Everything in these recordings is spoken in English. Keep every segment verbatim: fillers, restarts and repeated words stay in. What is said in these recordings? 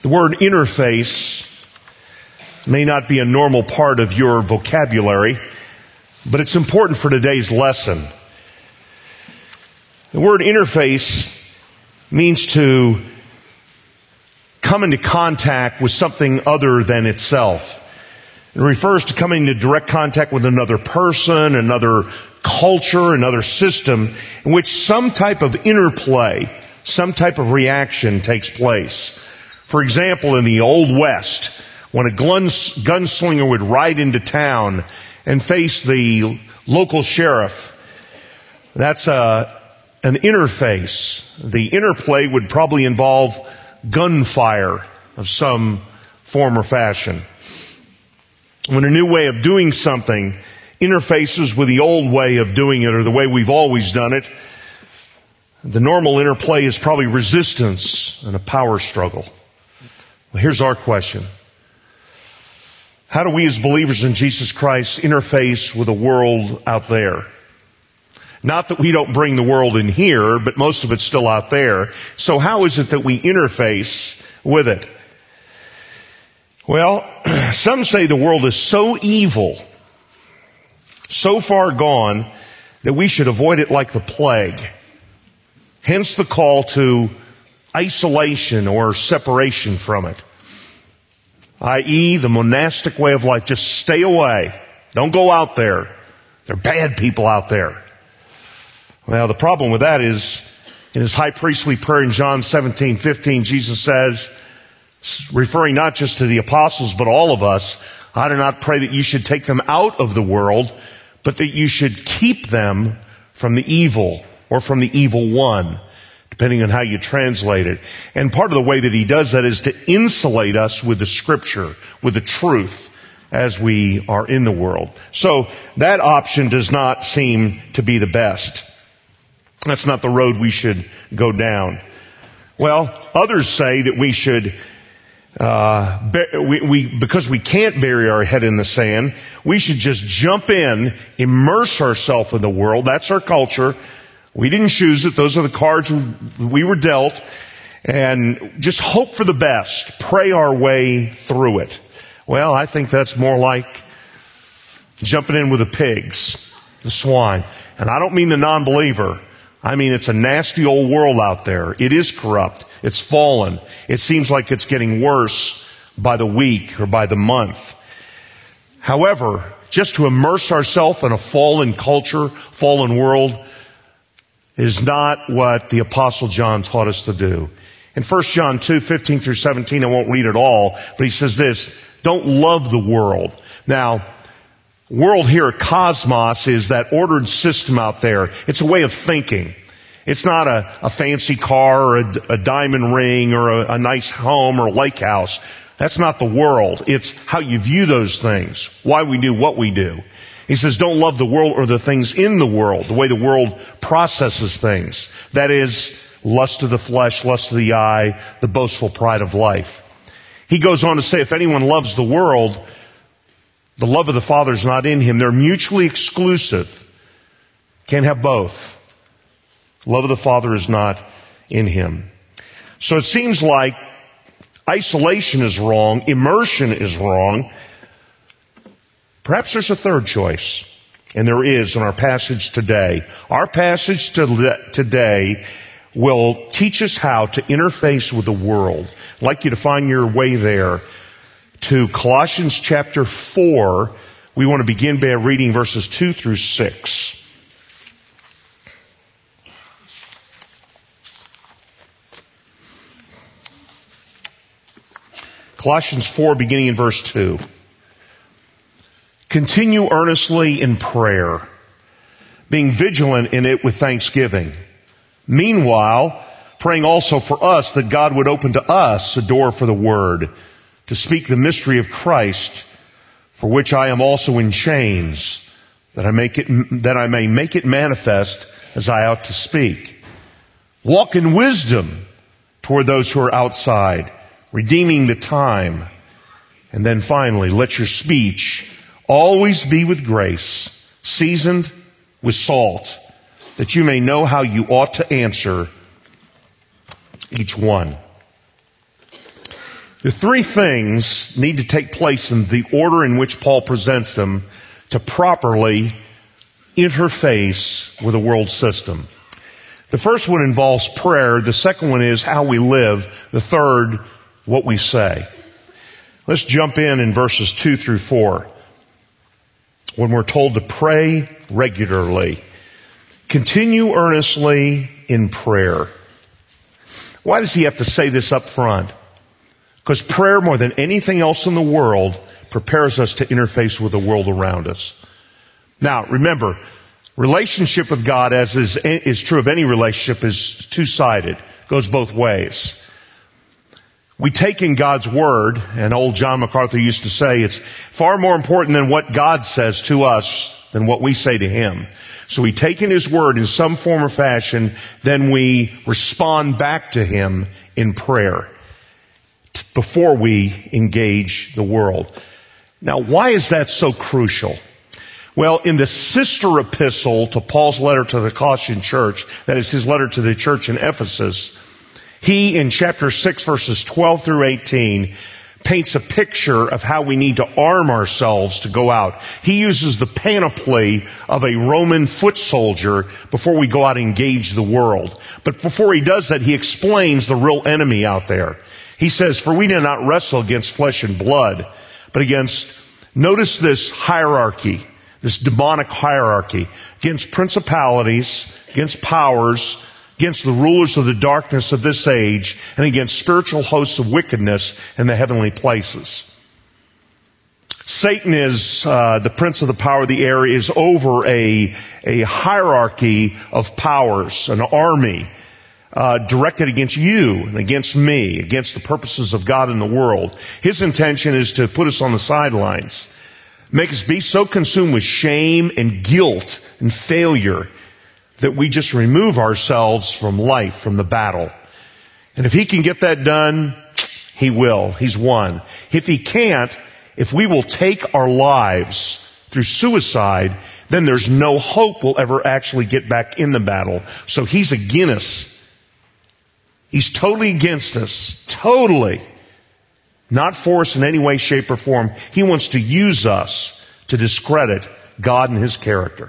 The word interface may not be a normal part of your vocabulary, but it's important for today's lesson. The word interface means to come into contact with something other than itself. It refers to coming into direct contact with another person, another culture, another system in which some type of interplay, some type of reaction takes place. For example, in the Old West, when a gunslinger would ride into town and face the local sheriff, that's a, an interface. The interplay would probably involve gunfire of some form or fashion. When a new way of doing something interfaces with the old way of doing it or the way we've always done it, the normal interplay is probably resistance and a power struggle. Well, here's our question. How do we as believers in Jesus Christ interface with the world out there? Not that we don't bring the world in here, but most of it's still out there. So how is it that we interface with it? Well, some say the world is so evil, so far gone, that we should avoid it like the plague. Hence the call to isolation or separation from it. that is the monastic way of life. Just stay away. Don't go out there. There are bad people out there. Well, the problem with that is, in his high priestly prayer in John seventeen fifteen, Jesus says, referring not just to the apostles, but all of us, I do not pray that you should take them out of the world, but that you should keep them from the evil, or from the evil one, depending on how you translate it. And part of the way that he does that is to insulate us with the Scripture, with the truth, as we are in the world. So that option does not seem to be the best. That's not the road we should go down. Well, others say that we should, uh, we, we, because we can't bury our head in the sand, we should just jump in, immerse ourselves in the world. That's our culture. We didn't choose it. Those are the cards we were dealt. And just hope for the best. Pray our way through it. Well, I think that's more like jumping in with the pigs, the swine. And I don't mean the non-believer. I mean, it's a nasty old world out there. It is corrupt. It's fallen. It seems like it's getting worse by the week or by the month. However, just to immerse ourselves in a fallen culture, fallen world, is not what the Apostle John taught us to do. In First John two, fifteen through seventeen, I won't read it all, but he says this, don't love the world. Now, world here, cosmos, is that ordered system out there. It's a way of thinking. It's not a, a fancy car or a, a diamond ring or a, a nice home or a lake house. That's not the world. It's how you view those things, why we do what we do. He says, don't love the world or the things in the world, the way the world processes things. That is, lust of the flesh, lust of the eye, the boastful pride of life. He goes on to say, if anyone loves the world, the love of the Father is not in him. They're mutually exclusive. Can't have both. Love of the Father is not in him. So it seems like isolation is wrong, immersion is wrong. Perhaps there's a third choice, and there is in our passage today. Our passage to today will teach us how to interface with the world. I'd like you to find your way there to Colossians chapter four. We want to begin by reading verses two through six. Colossians four, beginning in verse two. Continue earnestly in prayer, being vigilant in it with thanksgiving. Meanwhile, praying also for us that God would open to us a door for the word, to speak the mystery of Christ, for which I am also in chains, that I make it, that I may make it manifest as I ought to speak. Walk in wisdom toward those who are outside, redeeming the time. And then finally, let your speech always be with grace, seasoned with salt, that you may know how you ought to answer each one. The three things need to take place in the order in which Paul presents them to properly interface with the world system. The first one involves prayer. The second one is how we live. The third, what we say. Let's jump in in verses two through four. When we're told to pray regularly. Continue earnestly in prayer. Why does he have to say this up front? Because prayer, more than anything else in the world, prepares us to interface with the world around us. Now, remember, relationship with God, as is, is true of any relationship, is two-sided. Goes both ways. We take in God's Word, and old John MacArthur used to say, it's far more important than what God says to us than what we say to Him. So we take in His Word in some form or fashion, then we respond back to Him in prayer before we engage the world. Now, why is that so crucial? Well, in the sister epistle to Paul's letter to the Colossian church, that is his letter to the church in Ephesus, he, in chapter six, verses twelve through eighteen, paints a picture of how we need to arm ourselves to go out. He uses the panoply of a Roman foot soldier before we go out and engage the world. But before he does that, he explains the real enemy out there. He says, for we do not wrestle against flesh and blood, but against, notice this hierarchy, this demonic hierarchy, against principalities, against powers, against the rulers of the darkness of this age, and against spiritual hosts of wickedness in the heavenly places. Satan is uh, the prince of the power of the air, is over a, a hierarchy of powers, an army uh, directed against you and against me, against the purposes of God in the world. His intention is to put us on the sidelines, make us be so consumed with shame and guilt and failure that we just remove ourselves from life, from the battle. And if he can get that done, he will. He's won. If he can't, if we will take our lives through suicide, then there's no hope we'll ever actually get back in the battle. So he's against us. He's totally against us. Totally. Not for us in any way, shape, or form. He wants to use us to discredit God and His character.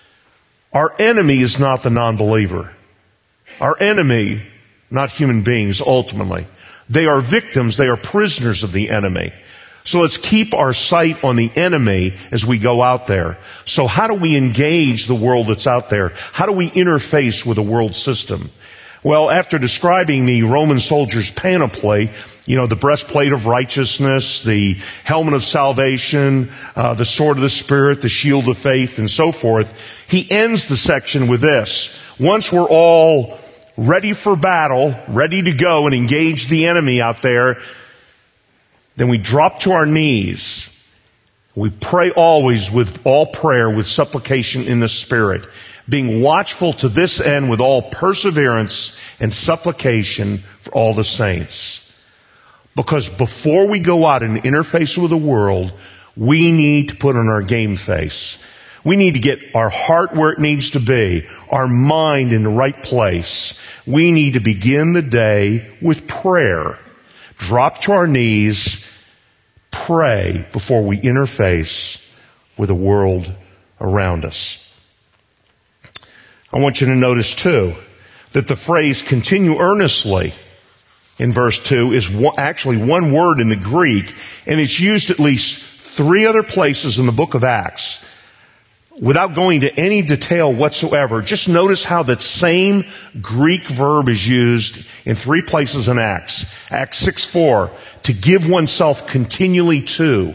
Our enemy is not the non-believer. Our enemy, not human beings, ultimately. They are victims. They are prisoners of the enemy. So let's keep our sight on the enemy as we go out there. So how do we engage the world that's out there? How do we interface with the world system? Well, after describing the Roman soldier's panoply, you know, the breastplate of righteousness, the helmet of salvation, uh, the sword of the Spirit, the shield of faith, and so forth, he ends the section with this. Once we're all ready for battle, ready to go and engage the enemy out there, then we drop to our knees. We pray always with all prayer, with supplication in the Spirit, being watchful to this end with all perseverance and supplication for all the saints. Because before we go out and interface with the world, we need to put on our game face. We need to get our heart where it needs to be, our mind in the right place. We need to begin the day with prayer. Drop to our knees, pray before we interface with the world around us. I want you to notice too that the phrase continue earnestly in verse two is actually one word in the Greek, and it's used at least three other places in the book of Acts. Without going to any detail whatsoever, just notice how that same Greek verb is used in three places in Acts. Acts six four, to give oneself continually to.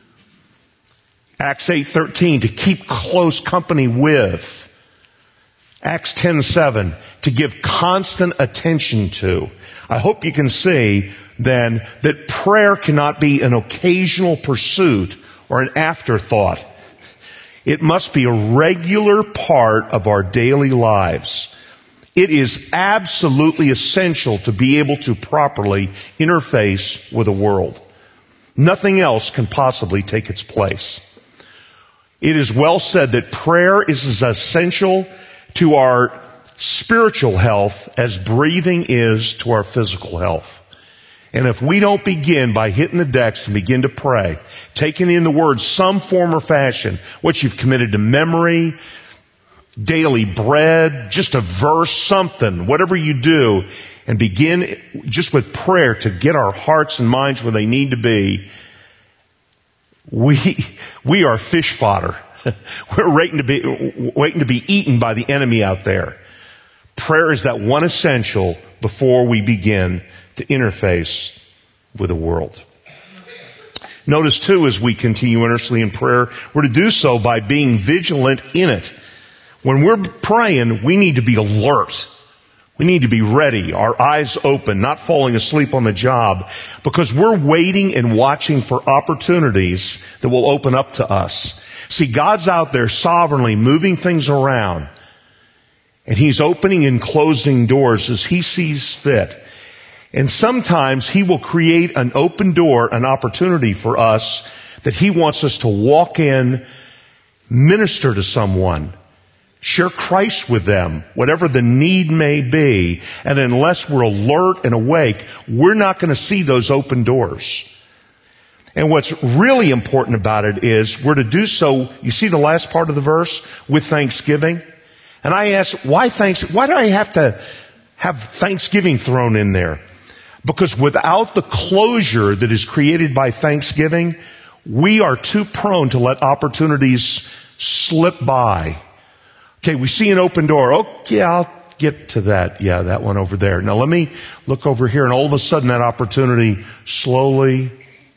Acts eight thirteen, to keep close company with. Acts ten seven, to give constant attention to. I hope you can see then that prayer cannot be an occasional pursuit or an afterthought. It must be a regular part of our daily lives. It is absolutely essential to be able to properly interface with the world. Nothing else can possibly take its place. It is well said that prayer is as essential to our spiritual health as breathing is to our physical health. And if we don't begin by hitting the decks and begin to pray, taking in the Word some form or fashion, what you've committed to memory, daily bread, just a verse, something, whatever you do, and begin just with prayer to get our hearts and minds where they need to be, we, we are fish fodder. We're waiting to be, waiting to be eaten by the enemy out there. Prayer is that one essential before we begin to interface with the world. Notice too, as we continue earnestly in prayer, we're to do so by being vigilant in it. When we're praying, we need to be alert. We need to be ready, our eyes open, not falling asleep on the job, because we're waiting and watching for opportunities that will open up to us. See, God's out there sovereignly moving things around, and He's opening and closing doors as He sees fit. And sometimes He will create an open door, an opportunity for us that He wants us to walk in, minister to someone, share Christ with them, whatever the need may be. And unless we're alert and awake, we're not going to see those open doors. And what's really important about it is we're to do so, you see the last part of the verse, with thanksgiving. And I ask, why thanks, why do I have to have thanksgiving thrown in there? Because without the closure that is created by thanksgiving, we are too prone to let opportunities slip by. Okay, we see an open door. Okay, I'll get to that. Yeah, that one over there. Now let me look over here, and all of a sudden that opportunity slowly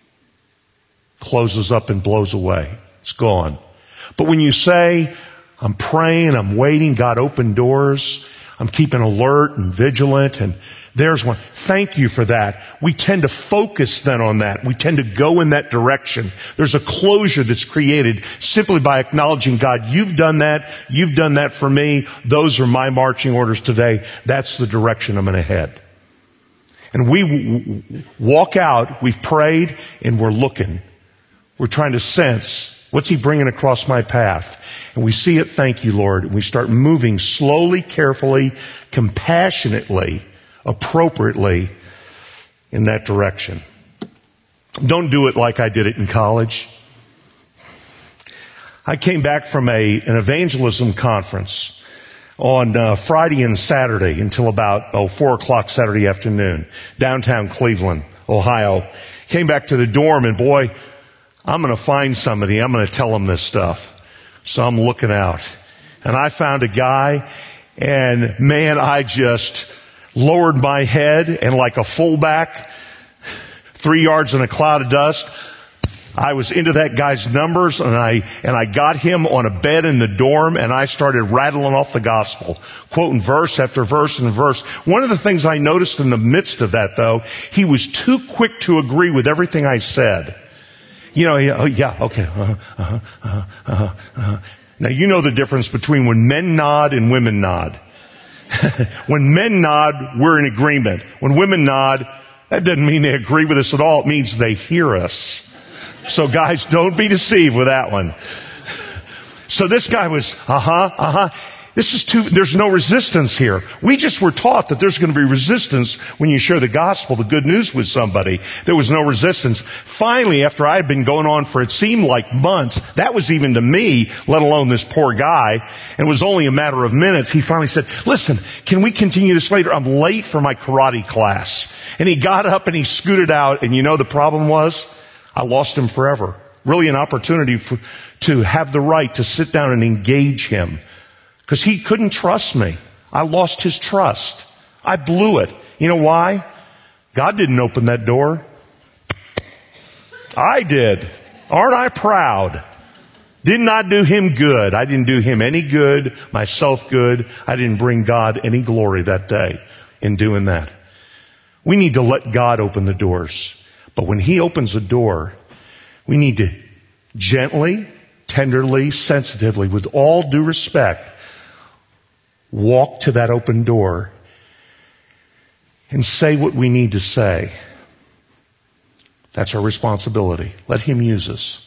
closes up and blows away. It's gone. But when you say, I'm praying, I'm waiting, God opened doors, I'm keeping alert and vigilant, and there's one. Thank you for that. We tend to focus then on that. We tend to go in that direction. There's a closure that's created simply by acknowledging, God, you've done that. You've done that for me. Those are my marching orders today. That's the direction I'm going to head. And we w- walk out, we've prayed, and we're looking. We're trying to sense, what's He bringing across my path? And we see it, thank you, Lord. And we start moving slowly, carefully, compassionately, appropriately in that direction. Don't do it like I did it in college. I came back from a an evangelism conference on uh, Friday and Saturday until about oh four o'clock Saturday afternoon, downtown Cleveland, Ohio. Came back to the dorm, and boy, I'm going to find somebody. I'm going to tell them this stuff. So I'm looking out, and I found a guy, and man, I just lowered my head, and like a fullback, three yards in a cloud of dust, I was into that guy's numbers, and I and I got him on a bed in the dorm, and I started rattling off the gospel, quoting verse after verse and verse. One of the things I noticed in the midst of that, though, he was too quick to agree with everything I said. You know, yeah, oh, yeah, okay. Uh-huh, uh-huh, uh-huh, uh-huh, uh-huh. Now, you know the difference between when men nod and women nod. When men nod, we're in agreement. When women nod, that doesn't mean they agree with us at all. It means they hear us. So guys, don't be deceived with that one. So this guy was, uh-huh, uh-huh. This is too, there's no resistance here. We just were taught that there's going to be resistance when you share the gospel, the good news with somebody. There was no resistance. Finally, after I had been going on for it seemed like months, that was even to me, let alone this poor guy, and it was only a matter of minutes, he finally said, listen, can we continue this later? I'm late for my karate class. And he got up and he scooted out, and you know the problem was? I lost him forever. Really an opportunity for, to have the right to sit down and engage him. Because he couldn't trust me. I lost his trust. I blew it. You know why? God didn't open that door. I did. Aren't I proud? Did not do him good. I didn't do him any good, myself good. I didn't bring God any glory that day in doing that. We need to let God open the doors. But when He opens a door, we need to gently, tenderly, sensitively, with all due respect, walk to that open door and say what we need to say. That's our responsibility. Let Him use us.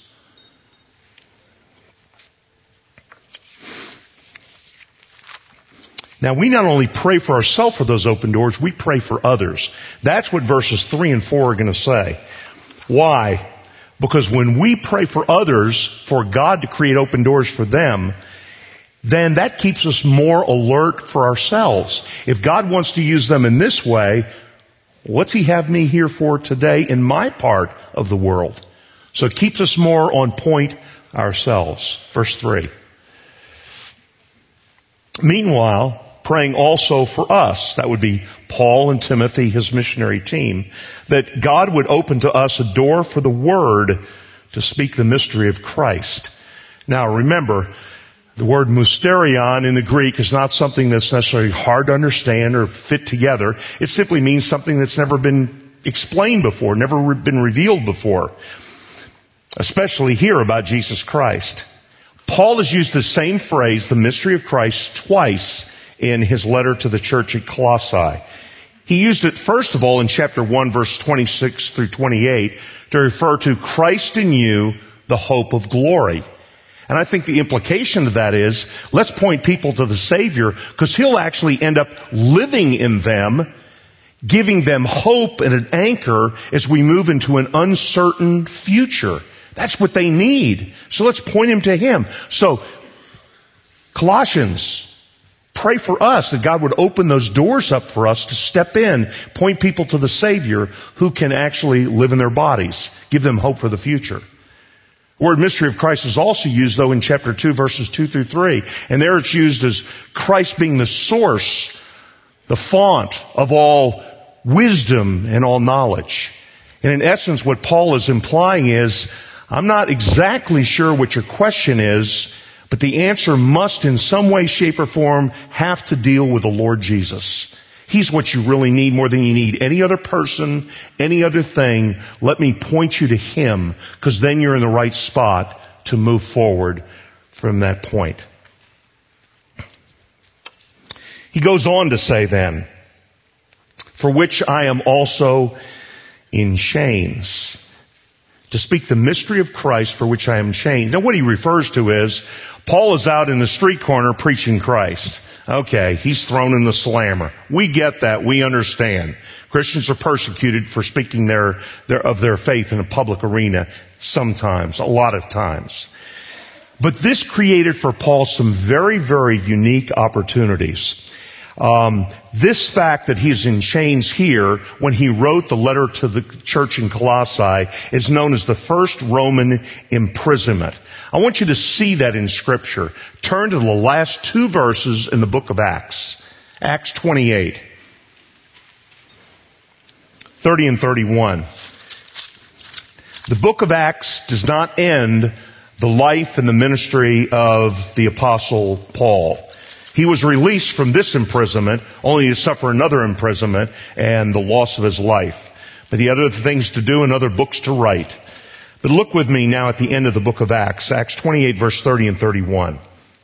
Now, we not only pray for ourselves for those open doors, we pray for others. That's what verses three and four are going to say. Why? Because when we pray for others, for God to create open doors for them, then that keeps us more alert for ourselves. If God wants to use them in this way, what's He have me here for today in my part of the world? So it keeps us more on point ourselves. Verse three. Meanwhile, praying also for us, that would be Paul and Timothy, his missionary team, that God would open to us a door for the Word to speak the mystery of Christ. Now remember, the word mysterion in the Greek is not something that's necessarily hard to understand or fit together. It simply means something that's never been explained before, never been revealed before, especially here about Jesus Christ. Paul has used the same phrase, the mystery of Christ, twice in his letter to the church at Colossae. He used it first of all in chapter one, verse twenty-six through twenty-eight, to refer to Christ in you, the hope of glory. And I think the implication of that is, let's point people to the Savior, because He'll actually end up living in them, giving them hope and an anchor as we move into an uncertain future. That's what they need. So let's point them to Him. So, Colossians, pray for us that God would open those doors up for us to step in, point people to the Savior who can actually live in their bodies, give them hope for the future. The word mystery of Christ is also used, though, in chapter two, verses two through three. And there it's used as Christ being the source, the font of all wisdom and all knowledge. And in essence, what Paul is implying is, I'm not exactly sure what your question is, but the answer must in some way, shape, or form have to deal with the Lord Jesus. He's what you really need more than you need any other person, any other thing. Let me point you to Him, because then you're in the right spot to move forward from that point. He goes on to say then, for which I am also in chains, to speak the mystery of Christ for which I am chained. Now what he refers to is, Paul is out in the street corner preaching Christ. Okay, he's thrown in the slammer. We get that. We understand. Christians are persecuted for speaking their, their, of their faith in a public arena sometimes, a lot of times. But this created for Paul some very, very unique opportunities. Um, this fact that he's in chains here when he wrote the letter to the church in Colossae is known as the first Roman imprisonment. I want you to see that in Scripture. Turn to the last two verses in the book of Acts. Acts twenty-eight. thirty and thirty-one. The book of Acts does not end the life and the ministry of the Apostle Paul. He was released from this imprisonment only to suffer another imprisonment and the loss of his life. But he had other things to do and other books to write. But look with me now at the end of the book of Acts, Acts twenty-eight, verse thirty and thirty-one.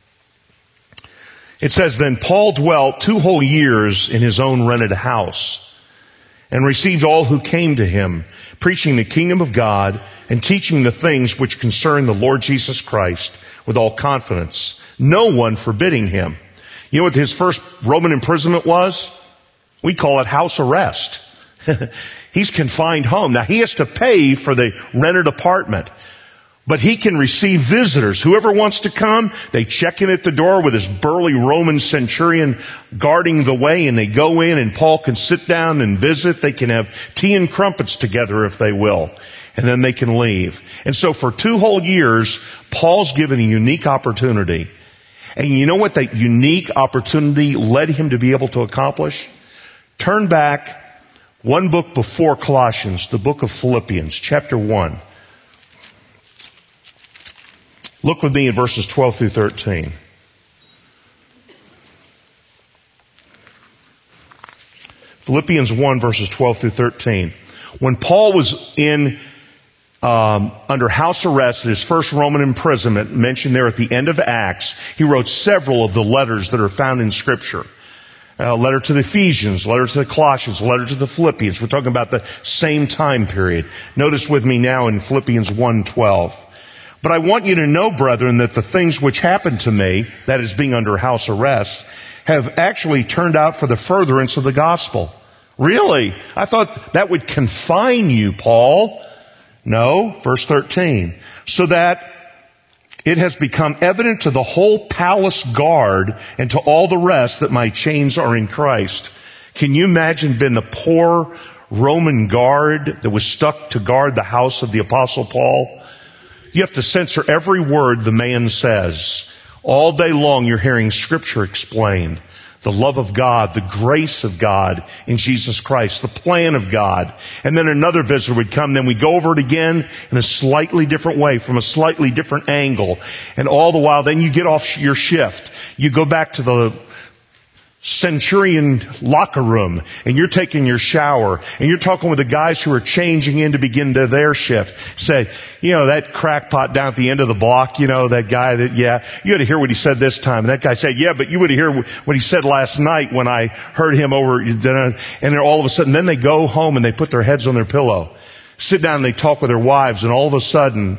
It says, then Paul dwelt two whole years in his own rented house and received all who came to him, preaching the kingdom of God and teaching the things which concern the Lord Jesus Christ with all confidence, no one forbidding him. You know what his first Roman imprisonment was? We call it house arrest. He's confined home. Now he has to pay for the rented apartment, but he can receive visitors. Whoever wants to come, they check in at the door with his burly Roman centurion guarding the way, and they go in and Paul can sit down and visit. They can have tea and crumpets together if they will, and then they can leave. And so for two whole years, Paul's given a unique opportunity. And you know what that unique opportunity led him to be able to accomplish? Turn back one book before Colossians, the book of Philippians, chapter one. Look with me at verses twelve through thirteen. Philippians one, verses twelve through thirteen. When Paul was in Um, under house arrest at his first Roman imprisonment, mentioned there at the end of Acts, he wrote several of the letters that are found in Scripture. A letter to the Ephesians, a letter to the Colossians, a letter to the Philippians. We're talking about the same time period. Notice with me now in Philippians one twelve. But I want you to know, brethren, that the things which happened to me, that is being under house arrest, have actually turned out for the furtherance of the gospel. Really? I thought that would confine you, Paul. No, verse thirteen. So that it has become evident to the whole palace guard and to all the rest that my chains are in Christ. Can you imagine being the poor Roman guard that was stuck to guard the house of the Apostle Paul? You have to censor every word the man says. All day long you're hearing Scripture explained. The love of God, the grace of God in Jesus Christ, the plan of God. And then another visitor would come, then we'd go over it again in a slightly different way, from a slightly different angle. And all the while, then you get off your shift. You go back to the Centurion locker room, and you're taking your shower, and you're talking with the guys who are changing in to begin to their shift. Say, you know, that crackpot down at the end of the block, you know, that guy that, yeah, you ought to hear what he said this time. And that guy said, yeah, but you would hear what he said last night when I heard him over, and then all of a sudden, then they go home and they put their heads on their pillow, sit down and they talk with their wives, and all of a sudden,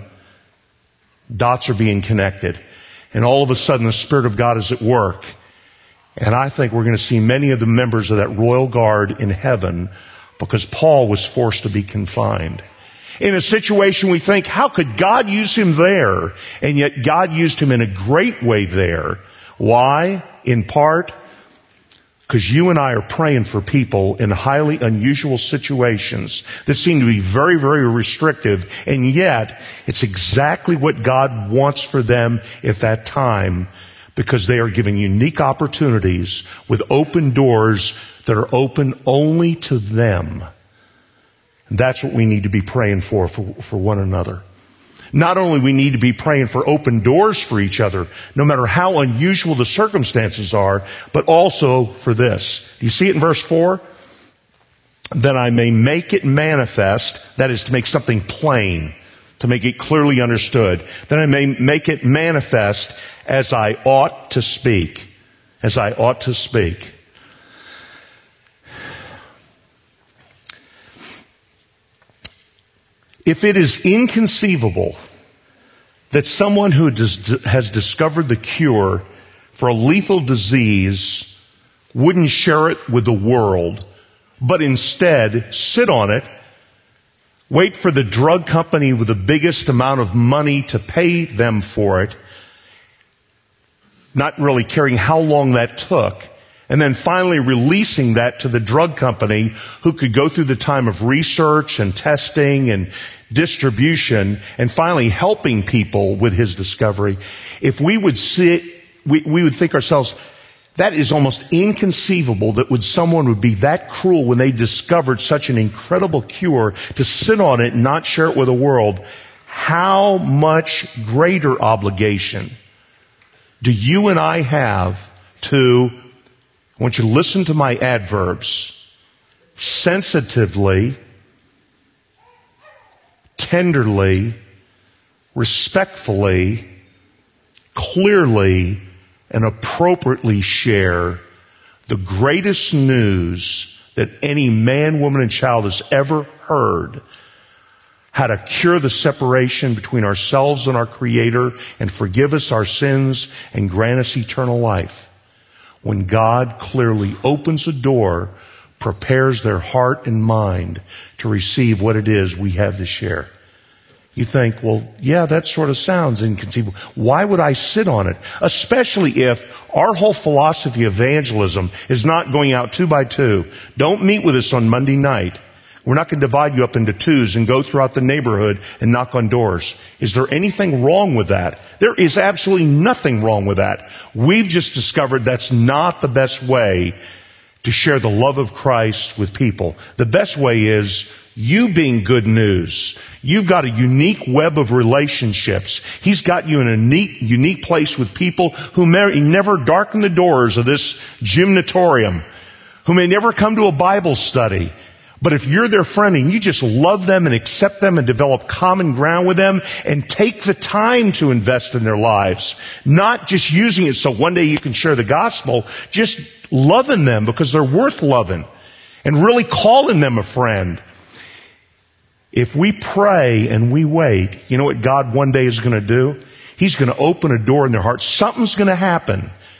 dots are being connected. And all of a sudden, the Spirit of God is at work. And I think we're going to see many of the members of that royal guard in heaven because Paul was forced to be confined. In a situation we think, how could God use him there? And yet God used him in a great way there. Why? In part, because you and I are praying for people in highly unusual situations that seem to be very, very restrictive. And yet, it's exactly what God wants for them at that time, because they are given unique opportunities with open doors that are open only to them. And that's what we need to be praying for, for, for one another. Not only we need to be praying for open doors for each other, no matter how unusual the circumstances are, but also for this. Do you see it in verse four? That I may make it manifest, that is to make something plain, to make it clearly understood, that I may make it manifest as I ought to speak. As I ought to speak. If it is inconceivable that someone who has discovered the cure for a lethal disease wouldn't share it with the world, but instead sit on it, wait for the drug company with the biggest amount of money to pay them for it, not really caring how long that took, and then finally releasing that to the drug company who could go through the time of research and testing and distribution and finally helping people with his discovery. If we would sit, we, we would think ourselves, that is almost inconceivable that would someone would be that cruel when they discovered such an incredible cure to sit on it and not share it with the world. How much greater obligation do you and I have to, I want you to listen to my adverbs, sensitively, tenderly, respectfully, clearly, and appropriately share the greatest news that any man, woman, and child has ever heard. How to cure the separation between ourselves and our Creator and forgive us our sins and grant us eternal life. When God clearly opens a door, prepares their heart and mind to receive what it is we have to share. You think, well, yeah, that sort of sounds inconceivable. Why would I sit on it? Especially if our whole philosophy of evangelism is not going out two by two. Don't meet with us on Monday night. We're not going to divide you up into twos and go throughout the neighborhood and knock on doors. Is there anything wrong with that? There is absolutely nothing wrong with that. We've just discovered that's not the best way to share the love of Christ with people. The best way is you being good news. You've got a unique web of relationships. He's got you in a neat, unique place with people who may never darken the doors of this gymnatorium, who may never come to a Bible study. But if you're their friend and you just love them and accept them and develop common ground with them and take the time to invest in their lives, not just using it so one day you can share the gospel, just loving them because they're worth loving and really calling them a friend. If we pray and we wait, you know what God one day is going to do? He's going to open a door in their heart. Something's going to happen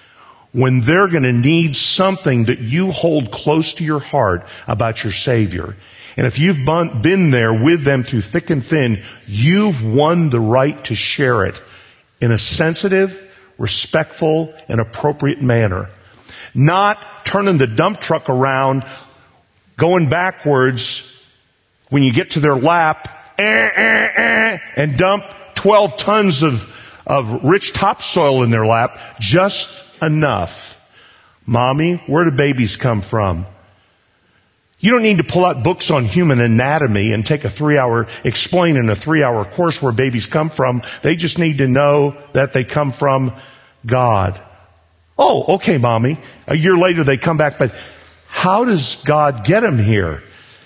when they're going to need something that you hold close to your heart about your Savior. And if you've been there with them through thick and thin, you've won the right to share it in a sensitive, respectful, and appropriate manner. Not turning the dump truck around, going backwards when you get to their lap, eh, eh, eh, and dump twelve tons of, of rich topsoil in their lap, just enough. Mommy, where do babies come from? You don't need to pull out books on human anatomy and take a three-hour, explain in a three-hour course where babies come from. They just need to know that they come from God. Oh, okay, Mommy. A year later they come back, but how does God get them here?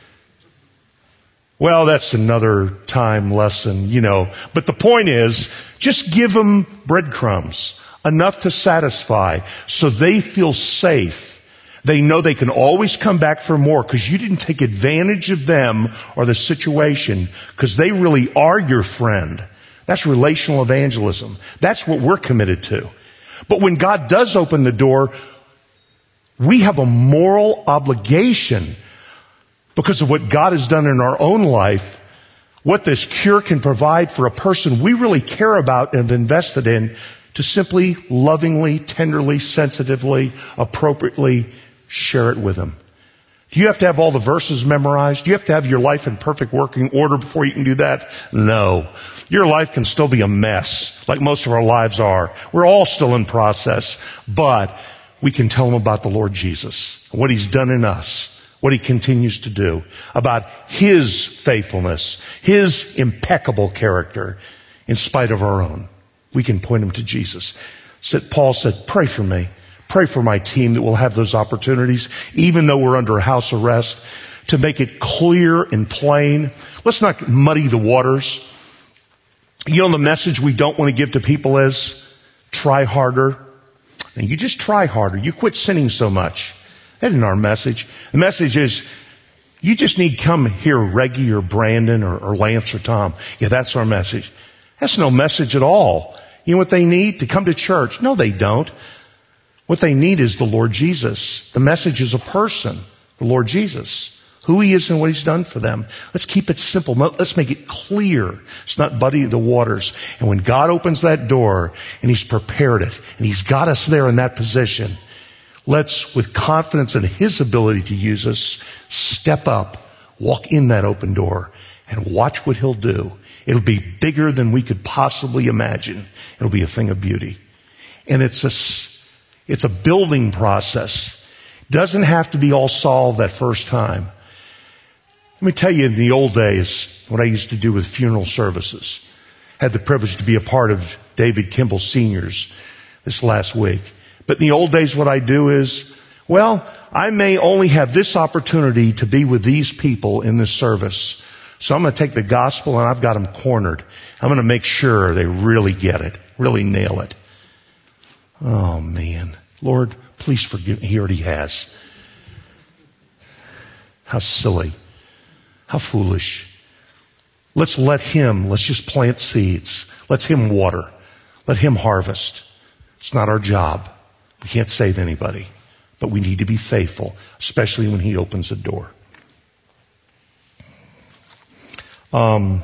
Well, that's another time lesson, you know. But the point is, just give them breadcrumbs, enough to satisfy, so they feel safe. They know they can always come back for more because you didn't take advantage of them or the situation, because they really are your friend. That's relational evangelism. That's what we're committed to. But when God does open the door, we have a moral obligation, because of what God has done in our own life, what this cure can provide for a person we really care about and have invested in, to simply, lovingly, tenderly, sensitively, appropriately share it with them. Do you have to have all the verses memorized? Do you have to have your life in perfect working order before you can do that? No. Your life can still be a mess, like most of our lives are. We're all still in process, but we can tell them about the Lord Jesus, what He's done in us, what He continues to do, about His faithfulness, His impeccable character, in spite of our own. We can point them to Jesus. Paul said, pray for me. Pray for my team that will have those opportunities, even though we're under house arrest, to make it clear and plain. Let's not muddy the waters. You know, the message we don't want to give to people is, try harder. And you just try harder. You quit sinning so much. That isn't our message. The message is, you just need to come here, Reggie or Brandon or, or Lance or Tom. Yeah, that's our message. That's no message at all. You know what they need? To come to church. No, they don't. What they need is the Lord Jesus. The message is a person, the Lord Jesus, who He is and what He's done for them. Let's keep it simple. Let's make it clear. Let's not muddy the waters. And when God opens that door and He's prepared it and He's got us there in that position, let's, with confidence in His ability to use us, step up, walk in that open door, and watch what He'll do. It'll be bigger than we could possibly imagine. It'll be a thing of beauty. And it's a It's a building process. It doesn't have to be all solved that first time. Let me tell you, in the old days, what I used to do with funeral services. I had the privilege to be a part of David Kimball Senior's this last week. But in the old days, what I do is, well, I may only have this opportunity to be with these people in this service. So I'm going to take the gospel and I've got them cornered. I'm going to make sure they really get it, really nail it. Oh, man. Lord, please forgive me. He already has. How silly. How foolish. Let's let Him, let's just plant seeds. Let Him water. Let Him harvest. It's not our job. We can't save anybody. But we need to be faithful, especially when He opens the door. Um...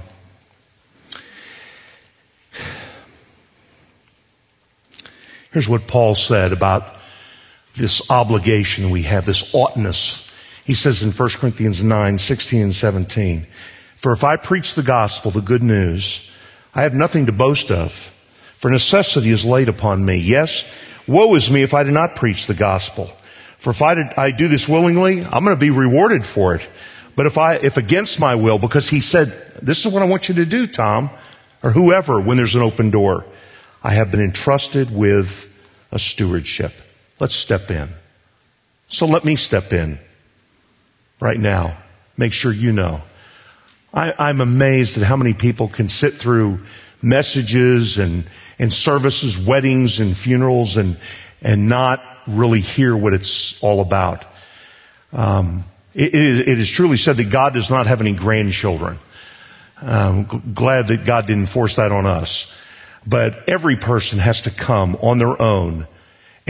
Here's what Paul said about this obligation we have, this oughtness. He says in First Corinthians nine, sixteen and seventeen, for if I preach the gospel, the good news, I have nothing to boast of, for necessity is laid upon me. Yes, woe is me if I do not preach the gospel. For if I, did, I do this willingly, I'm going to be rewarded for it. But if I, if against my will, because he said, this is what I want you to do, Tom, or whoever, when there's an open door, I have been entrusted with a stewardship. Let's step in. So let me step in right now. Make sure you know. I, I'm amazed at how many people can sit through messages and, and services, weddings and funerals and, and not really hear what it's all about. Um, it, it is truly said that God does not have any grandchildren. I'm glad that God didn't force that on us. But every person has to come on their own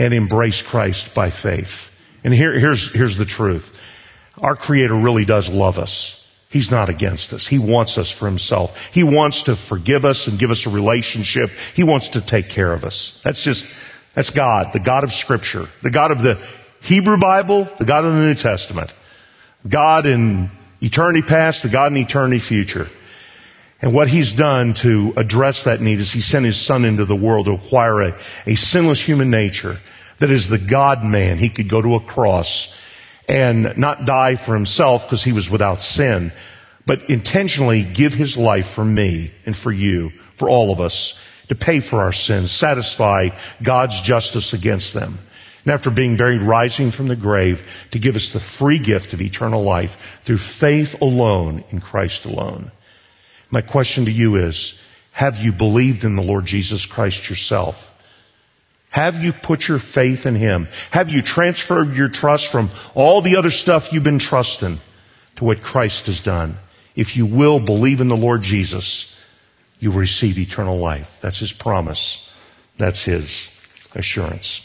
and embrace Christ by faith. And here, here's, here's the truth. Our Creator really does love us. He's not against us. He wants us for Himself. He wants to forgive us and give us a relationship. He wants to take care of us. That's just, that's God, the God of Scripture, the God of the Hebrew Bible, the God of the New Testament, God in eternity past, the God in eternity future. And what He's done to address that need is He sent His Son into the world to acquire a, a sinless human nature that is the God-man. He could go to a cross and not die for Himself because He was without sin, but intentionally give His life for me and for you, for all of us, to pay for our sins, satisfy God's justice against them. And after being buried, rising from the grave, to give us the free gift of eternal life through faith alone in Christ alone. My question to you is, have you believed in the Lord Jesus Christ yourself? Have you put your faith in Him? Have you transferred your trust from all the other stuff you've been trusting to what Christ has done? If you will believe in the Lord Jesus, you will receive eternal life. That's His promise. That's His assurance.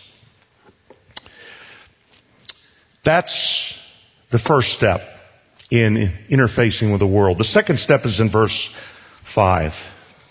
That's the first step in interfacing with the world. The second step is in verse five.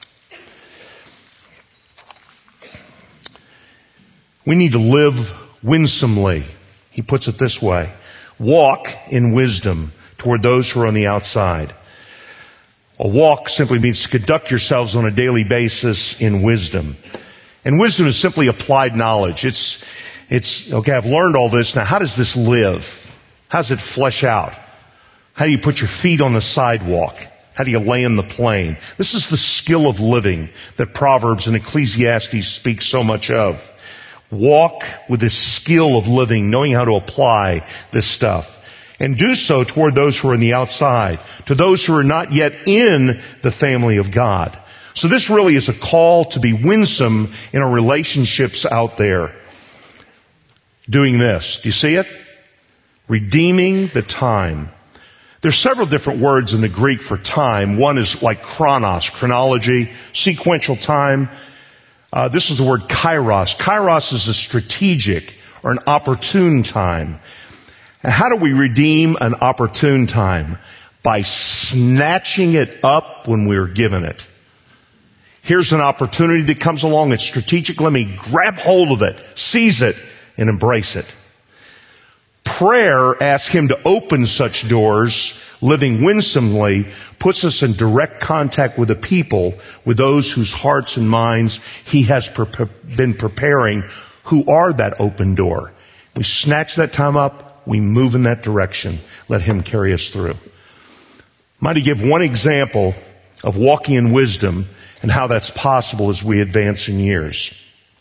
We need to live winsomely. He puts it this way. Walk in wisdom toward those who are on the outside. A walk simply means to conduct yourselves on a daily basis in wisdom. And wisdom is simply applied knowledge. It's, it's, okay, I've learned all this. Now, how does this live? How does it flesh out? How do you put your feet on the sidewalk? How do you land the plane? This is the skill of living that Proverbs and Ecclesiastes speak so much of. Walk with this skill of living, knowing how to apply this stuff. And do so toward those who are on the outside, to those who are not yet in the family of God. So this really is a call to be winsome in our relationships out there. Doing this. Do you see it? Redeeming the time. There's several different words in the Greek for time. One is like chronos, chronology, sequential time. Uh, this is the word kairos. Kairos is a strategic or an opportune time. And how do we redeem an opportune time? By snatching it up when we're given it. Here's an opportunity that comes along. It's strategic. Let me grab hold of it, seize it, and embrace it. Prayer asks Him to open such doors. Living winsomely puts us in direct contact with the people, with those whose hearts and minds He has pre- been preparing, who are that open door. We snatch that time up. We move in that direction. Let Him carry us through. Might I give one example of walking in wisdom and how that's possible as we advance in years.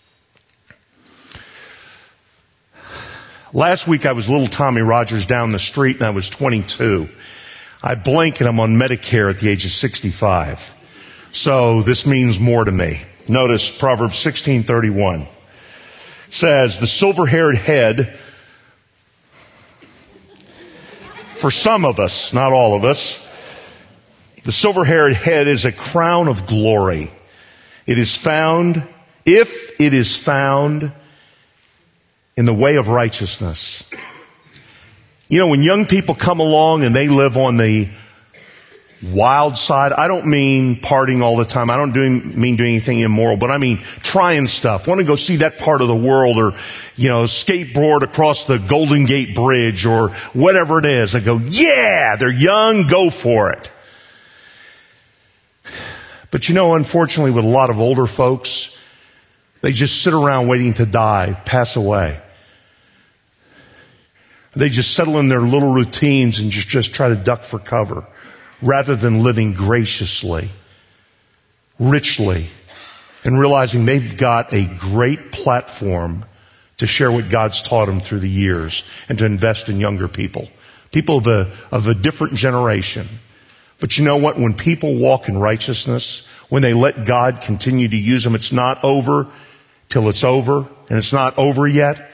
Last week I was little Tommy Rogers down the street and I was twenty-two. I blink and I'm on Medicare at the age of sixty-five. So this means more to me. Notice Proverbs sixteen thirty-one says, the silver-haired head, for some of us, not all of us, the silver-haired head is a crown of glory. It is found, if it is found in the way of righteousness. You know, when young people come along and they live on the wild side, I don't mean partying all the time. I don't do, mean doing anything immoral, but I mean trying stuff. Want to go see that part of the world, or, you know, skateboard across the Golden Gate Bridge or whatever it is. I go, yeah, they're young, go for it. But you know, unfortunately with a lot of older folks, they just sit around waiting to die, pass away. They just settle in their little routines and just, just try to duck for cover rather than living graciously, richly, and realizing they've got a great platform to share what God's taught them through the years and to invest in younger people, people of a, of a different generation. But you know what? When people walk in righteousness, when they let God continue to use them, it's not over till it's over, and it's not over yet.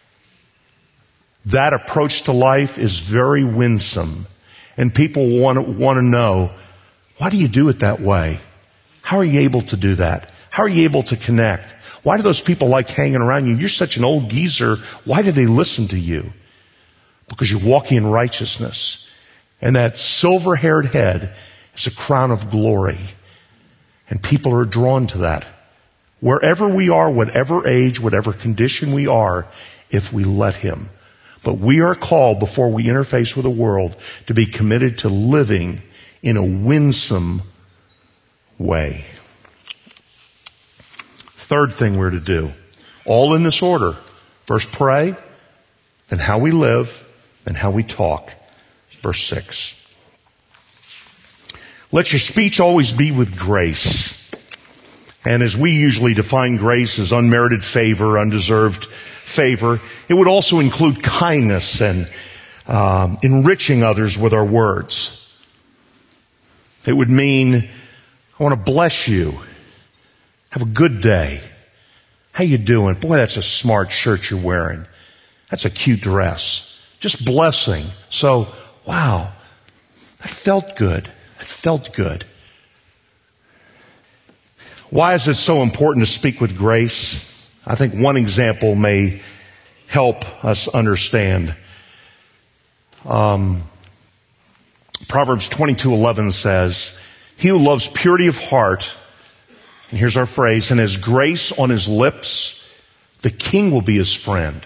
That approach to life is very winsome. And people want to, want to know, why do you do it that way? How are you able to do that? How How are you able to connect? Why do those people like hanging around you? You're such an old geezer. Why do they listen to you? Because you're walking in righteousness. And that silver-haired head is a crown of glory. And people are drawn to that. Wherever we are, whatever age, whatever condition we are, if we let Him. But we are called, before we interface with the world, to be committed to living in a winsome way. Third thing we're to do, all in this order. First pray, then how we live, then how we talk. Verse six. Let your speech always be with grace. And as we usually define grace as unmerited favor, undeserved favor, it would also include kindness and um, enriching others with our words. It would mean, I want to bless you. Have a good day. How you doing? Boy, that's a smart shirt you're wearing. That's a cute dress. Just blessing. So, wow, that felt good. That felt good. Why is it so important to speak with grace? I think one example may help us understand. Um, Proverbs twenty-two eleven says, he who loves purity of heart, and here's our phrase, and has grace on his lips, the king will be his friend.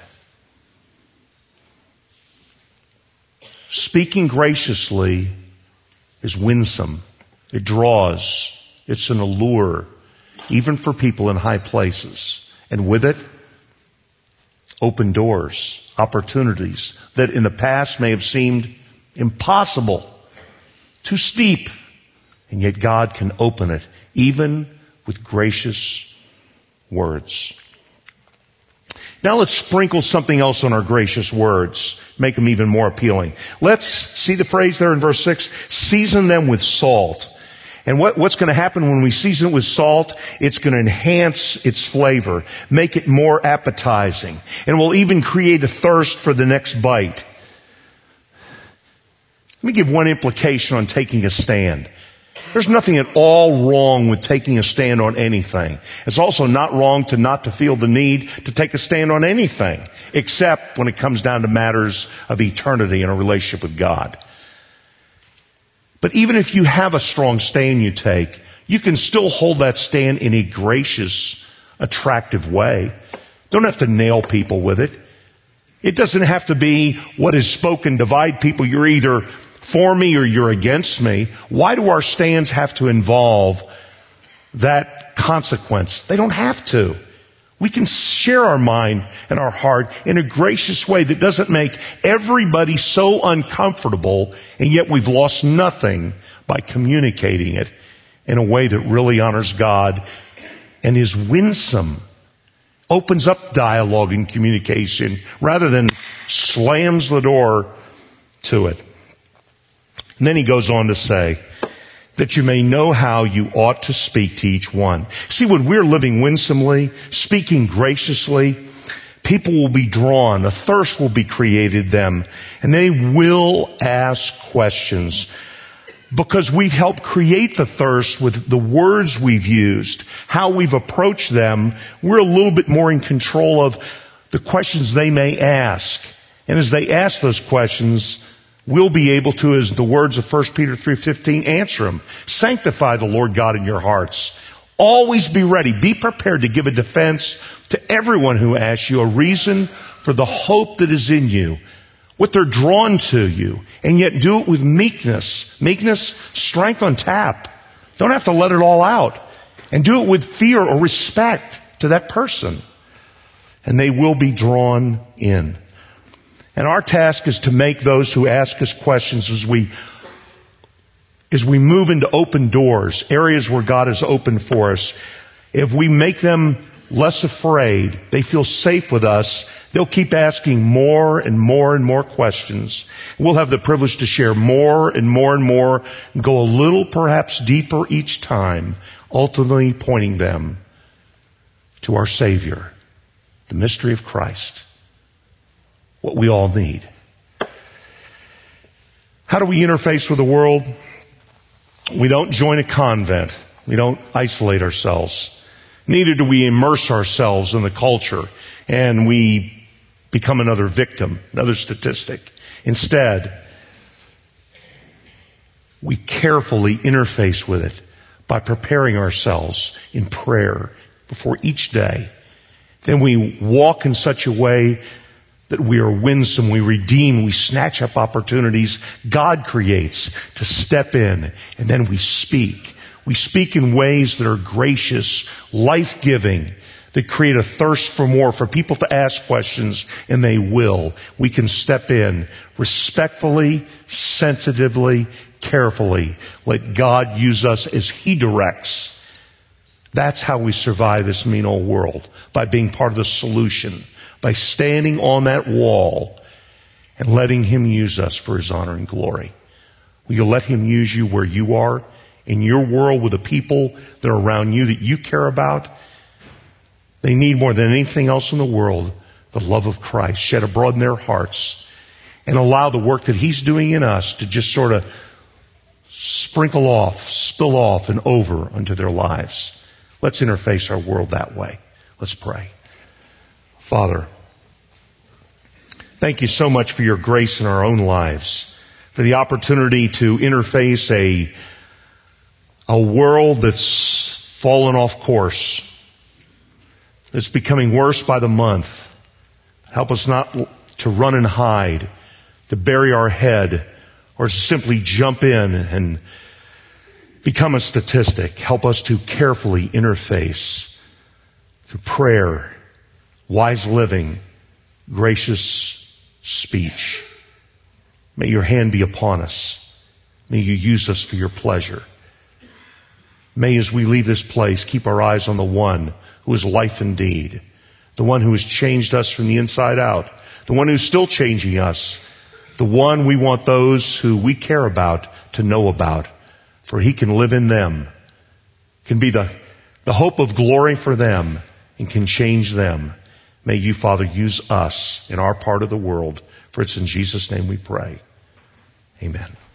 Speaking graciously is winsome. It draws. It's an allure, even for people in high places. And with it, open doors, opportunities that in the past may have seemed impossible, too steep, and yet God can open it, even with gracious words. Now let's sprinkle something else on our gracious words, make them even more appealing. Let's see the phrase there in verse six, season them with salt. And what, what's going to happen when we season it with salt? It's going to enhance its flavor, make it more appetizing, and will even create a thirst for the next bite. Let me give one implication on taking a stand. There's nothing at all wrong with taking a stand on anything. It's also not wrong to not to feel the need to take a stand on anything, except when it comes down to matters of eternity and a relationship with God. But even if you have a strong stand you take, you can still hold that stand in a gracious, attractive way. Don't have to nail people with it. It doesn't have to be what is spoken divide people. You're either for me or you're against me. Why do our stands have to involve that consequence? They don't have to. We can share our mind and our heart in a gracious way that doesn't make everybody so uncomfortable, and yet we've lost nothing by communicating it in a way that really honors God and is winsome. Opens up dialogue and communication rather than slams the door to it. And then he goes on to say, that you may know how you ought to speak to each one. See, when we're living winsomely, speaking graciously, people will be drawn, a thirst will be created them, and they will ask questions. Because we've helped create the thirst with the words we've used, how we've approached them, we're a little bit more in control of the questions they may ask. And as they ask those questions, we'll be able to, as the words of First Peter three fifteen, answer them. Sanctify the Lord God in your hearts. Always be ready. Be prepared to give a defense to everyone who asks you, a reason for the hope that is in you, what they're drawn to you, and yet do it with meekness. Meekness, strength on tap. Don't have to let it all out. And do it with fear or respect to that person. And they will be drawn in. And our task is to make those who ask us questions as we, as we move into open doors, areas where God has opened for us. If we make them less afraid, they feel safe with us, they'll keep asking more and more and more questions. We'll have the privilege to share more and more and more and go a little perhaps deeper each time, ultimately pointing them to our Savior, the mystery of Christ. What we all need. How do we interface with the world? We don't join a convent. We don't isolate ourselves. Neither do we immerse ourselves in the culture and we become another victim, another statistic. Instead, we carefully interface with it by preparing ourselves in prayer before each day. Then we walk in such a way that we are winsome, we redeem, we snatch up opportunities God creates to step in, and then we speak. We speak in ways that are gracious, life-giving, that create a thirst for more, for people to ask questions, and they will. We can step in respectfully, sensitively, carefully. Let God use us as He directs. That's how we survive this mean old world, by being part of the solution, by standing on that wall and letting Him use us for His honor and glory. Will you let Him use you where you are, in your world, with the people that are around you that you care about? They need more than anything else in the world the love of Christ shed abroad in their hearts, and allow the work that He's doing in us to just sort of sprinkle off, spill off and over onto their lives. Let's interface our world that way. Let's pray. Father, thank you so much for your grace in our own lives, for the opportunity to interface a, a world that's fallen off course, that's becoming worse by the month. Help us not to run and hide, to bury our head, or to simply jump in and become a statistic. Help us to carefully interface through prayer, wise living, gracious speech. May your hand be upon us. May you use us for your pleasure. May, as we leave this place, keep our eyes on the one who is life indeed, the one who has changed us from the inside out, the one who's still changing us, the one we want those who we care about to know about, for He can live in them, can be the, the hope of glory for them, and can change them. May you, Father, use us in our part of the world, for it's in Jesus' name we pray. Amen.